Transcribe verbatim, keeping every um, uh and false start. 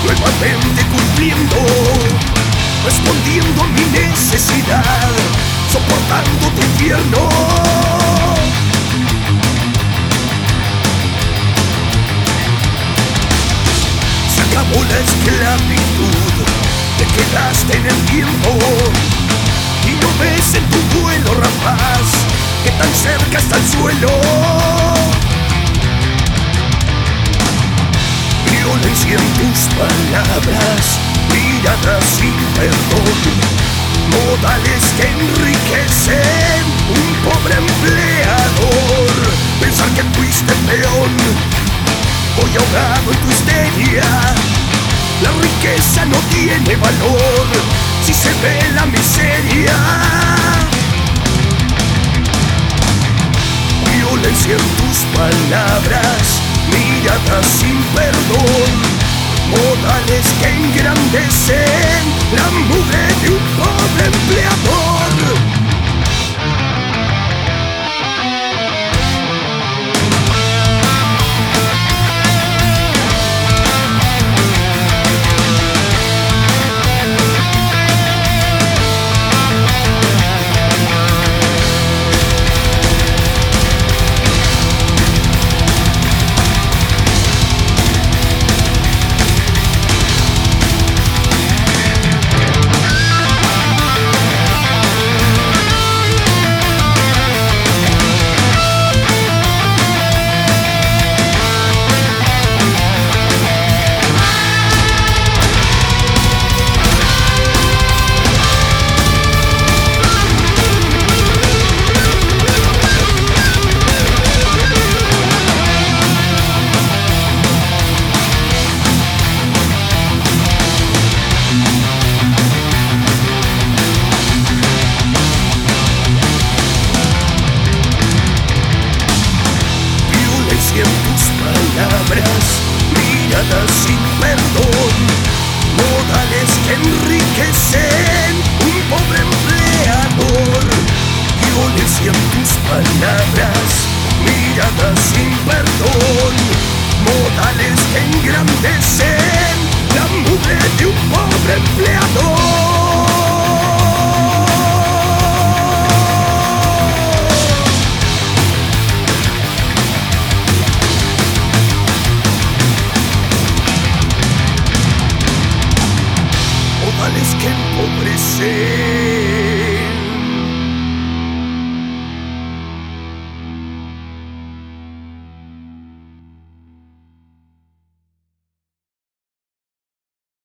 nuevamente cumpliendo, respondiendo a mi necesidad, soportando tu infierno. Se acabó la esclavitud, te quedaste en el tiempo y no ves en tu vuelo, rapaz, que tan cerca está el suelo. Violencia en tus palabras, miradas sin perdón, modales que enriquecen un pobre empleador. Pensar que fuiste peón, hoy ahogado en tu histeria. La riqueza no tiene valor si se ve la miseria. Violencia en tus palabras, miradas sin perdón, modales que engrandecen la mugre de un pobre empleador. Miradas sin perdón, modales que enriquecen un pobre empleador. Violencia en tus palabras, miradas